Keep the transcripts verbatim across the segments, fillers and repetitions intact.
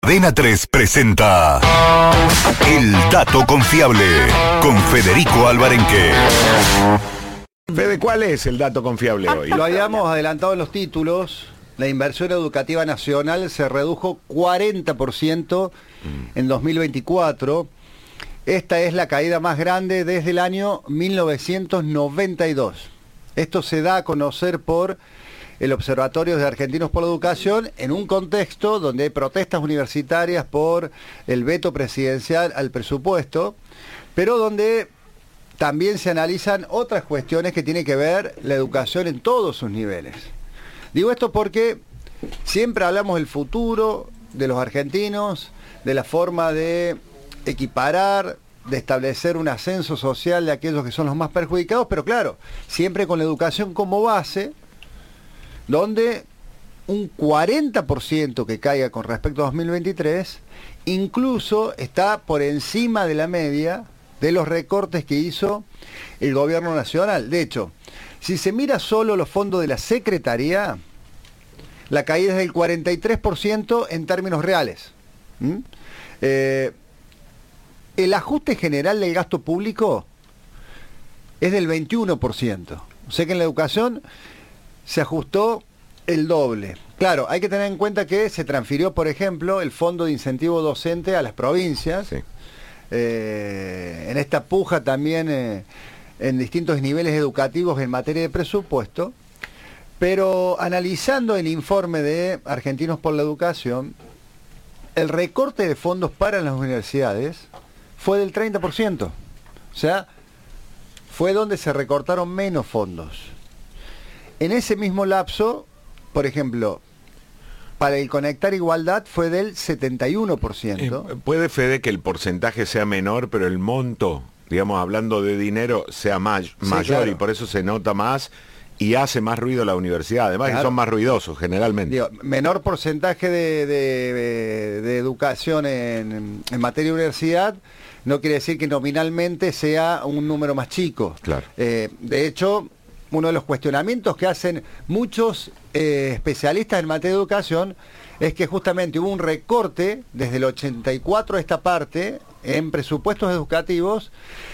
Cadena tres presenta El Dato Confiable con Federico Alvarenque. Fede, ¿cuál es el dato confiable hoy? Lo habíamos adelantado en los títulos. La inversión educativa nacional se redujo cuarenta por ciento en dos mil veinticuatro. Esta es la caída más grande desde el año mil novecientos noventa y dos. Esto se da a conocer por el Observatorio de Argentinos por la Educación en un contexto donde hay protestas universitarias por el veto presidencial al presupuesto, pero donde también se analizan otras cuestiones que tienen que ver la educación en todos sus niveles. Digo esto porque siempre hablamos del futuro de los argentinos, de la forma de equiparar, de establecer un ascenso social de aquellos que son los más perjudicados, pero claro, siempre con la educación como base, donde un cuarenta por ciento que caiga con respecto a dos mil veintitrés, incluso está por encima de la media de los recortes que hizo el gobierno nacional. De hecho, si se mira solo los fondos de la Secretaría, la caída es del cuarenta y tres por ciento en términos reales. ¿Mm? Eh, el ajuste general del gasto público es del veintiuno por ciento. O sea que en la educación se ajustó el doble. Claro, hay que tener en cuenta que se transfirió, por ejemplo, el Fondo de Incentivo Docente a las provincias. Sí. Eh, en esta puja también eh, en distintos niveles educativos en materia de presupuesto. Pero analizando el informe de Argentinos por la Educación, el recorte de fondos para las universidades fue del treinta por ciento. O sea, fue donde se recortaron menos fondos. En ese mismo lapso, por ejemplo, para el Conectar Igualdad fue del setenta y uno por ciento. Eh, puede, Fede, que el porcentaje sea menor, pero el monto, digamos, hablando de dinero, sea may sí, mayor, claro. Y por eso se nota más y hace más ruido la universidad. Además, claro, que son más ruidosos generalmente. Digo, menor porcentaje de, de, de, de educación en, en materia de universidad no quiere decir que nominalmente sea un número más chico. Claro. Eh, de hecho, uno de los cuestionamientos que hacen muchos eh, especialistas en materia de educación es que justamente hubo un recorte desde el ochenta y cuatro a esta parte en presupuestos educativos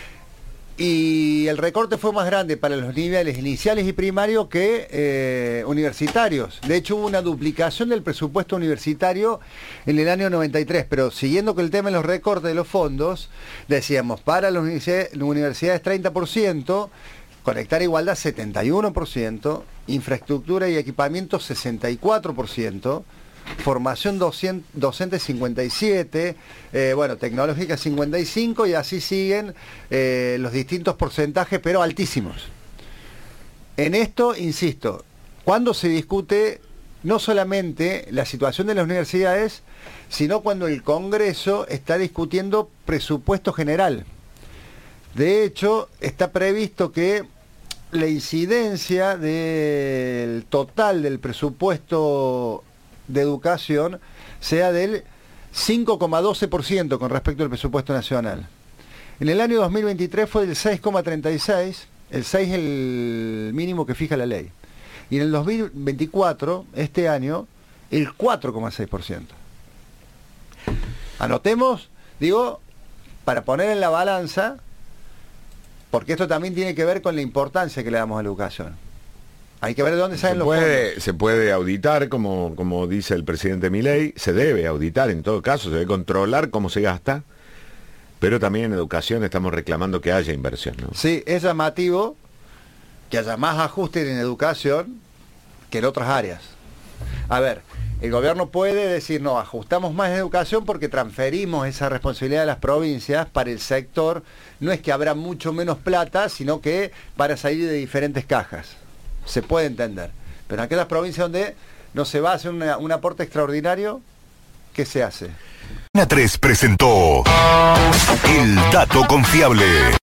y el recorte fue más grande para los niveles iniciales y primarios que eh, universitarios. De hecho, hubo una duplicación del presupuesto universitario en el año noventa y tres, pero siguiendo con el tema de los recortes de los fondos, decíamos, para las universidades treinta por ciento, Conectar Igualdad setenta y uno por ciento, infraestructura y equipamiento sesenta y cuatro por ciento, formación docente cincuenta y siete por ciento, eh, bueno, tecnológica cincuenta y cinco por ciento y así siguen eh, los distintos porcentajes, pero altísimos. En esto, insisto, cuando se discute no solamente la situación de las universidades, sino cuando el Congreso está discutiendo presupuesto general. De hecho, está previsto que la incidencia del total del presupuesto de educación sea del cinco coma doce por ciento con respecto al presupuesto nacional. En el año dos mil veintitrés fue del seis coma treinta y seis, el seis es el mínimo que fija la ley. Y en el dos mil veinticuatro, este año, el cuatro coma seis por ciento. Anotemos, digo, para poner en la balanza, porque esto también tiene que ver con la importancia que le damos a la educación. Hay que ver de dónde salen los fondos. Se puede auditar, como, como dice el presidente Milei, se debe auditar en todo caso, se debe controlar cómo se gasta, pero también en educación estamos reclamando que haya inversión, ¿no? Sí, es llamativo que haya más ajustes en educación que en otras áreas. A ver, el gobierno puede decir, no, ajustamos más en educación porque transferimos esa responsabilidad a las provincias para el sector. No es que habrá mucho menos plata, sino que para salir de diferentes cajas. Se puede entender. Pero en aquellas provincias donde no se va a hacer una, un aporte extraordinario, ¿qué se hace? Cadena tres presentó El Dato Confiable.